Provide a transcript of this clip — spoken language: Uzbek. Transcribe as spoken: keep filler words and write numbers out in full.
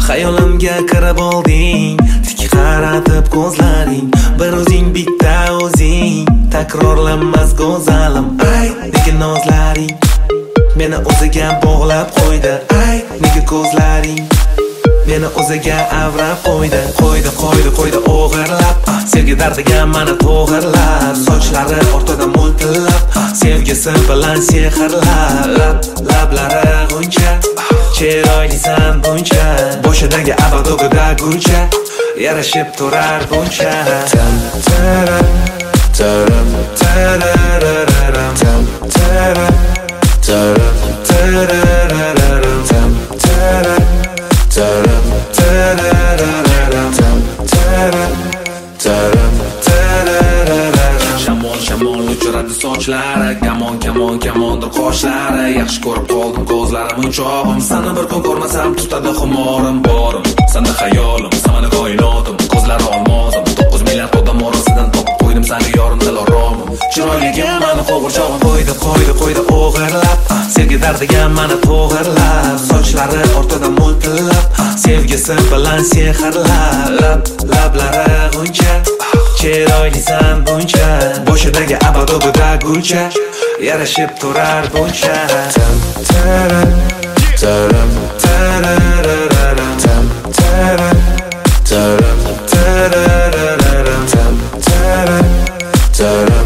Xayolimga kirib olding, tik qaratib ko'zlaring. Bir o'zing, bitta o'zing, takrorlanmas go'zalim. Ay, nega nozlaring meni o'ziga bog'lab qo'ydi. Ay, nega ko'zlaring meni o'ziga avrab qo'ydi. Qo'ydi, qo'ydi, qo'ydi o'g'irlab, sevgi dardiga mani to'g'irlab. Sochlari ortida mo'ltillab, sevgisi bilan sehrlab. Lablari g'uncha, chiroylisan buncha, boshidagi abado'g'ida gulcha, yarashib turar buncha. Tam taram, taram, tarararam, tam taram, taram, tarararam, tam taram, taram, tarararam, tam taram, taram, tarararam. Shamol, shamol uchiradi sochlari, kamon, kamon, kamondir qoshlari. Yaxshi ko'rib qoldim ko'zlarim unchog'im, seni bir kun ko'rmasam tutadi xumorim. Borim, senda xayolim, samani koinotim, ko'zlari olmozim. To'qqiz milliard odam orasidan topib qo'ydim seni yorim, dil oromim. Chiroyligim mani qo'g'irchog'im. Qo'ydi, qo'ydi, qo'ydi o'g'irlab, sevgi dardiga mani to'g'irlab. Sochlari ortida mo'ltillab, sevgisi bilan sehrlab. Lablari g'uncha, chiroylisan buncha, boshidagi abado'g'ida gulcha, yarashib turar buncha. Tam taram, taram, tarararam, tam taram, taram, tarararam, tam taram, taram.